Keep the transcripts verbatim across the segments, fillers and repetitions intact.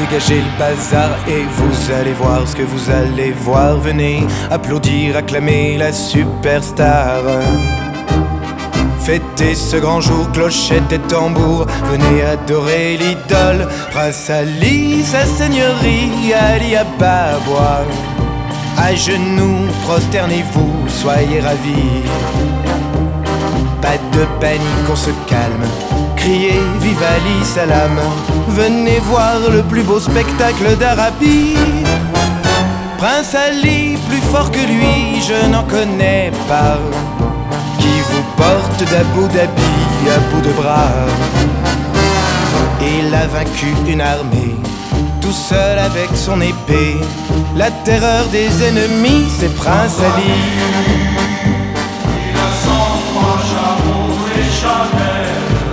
dégagez le bazar et vous allez voir ce que vous allez voir. Venez applaudir, acclamer la superstar. Fêtez ce grand jour, clochette et tambour. Venez adorer l'idole, Prince Ali, sa seigneurie, Ali Ababa. À genoux, prosternez-vous, soyez ravis. Pas de panique, on se calme. Criez vive Ali Salam. Venez voir le plus beau spectacle d'Arabie. Prince Ali, plus fort que lui, je n'en connais pas, qui vous porte d'Abu Dhabi à bout de bras. Il a vaincu une armée, tout seul avec son épée. La terreur des ennemis, c'est Prince Ali. Il a cent trois chameaux et jamais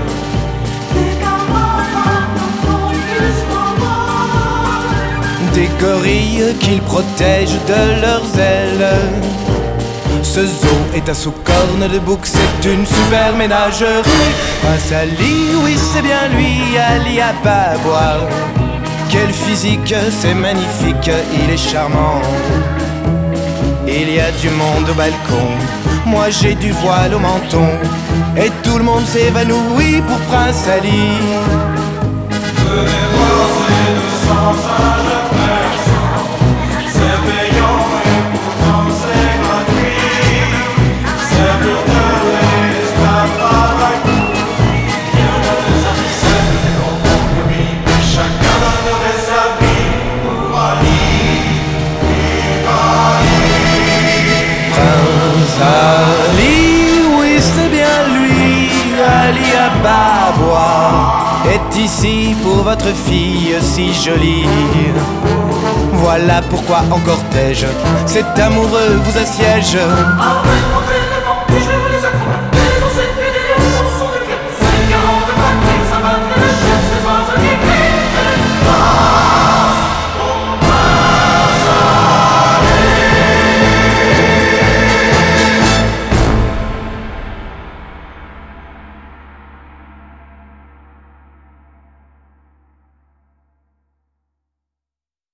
des gorilles qu'il protège de leurs ailes. Ce zoo est un sous-corne de bouc, c'est une super ménagerie. Prince Ali, oui c'est bien lui, Ali Ababa. Quel physique, c'est magnifique, il est charmant. Il y a du monde au balcon, moi j'ai du voile au menton, et tout le monde s'évanouit pour Prince Ali. venez voir ces deux cents singes à personne. C'est payant et pourtant c'est gratuit. C'est pour de l'esclavage. Rien ne c'est le compromis. Chacun donnerait sa vie pour Ali. Prince Ali, oui c'est bien lui, Ali Ababa est ici pour votre fille si jolie. Voilà pourquoi en cortège cet amoureux vous assiège. Avec mon téléphone.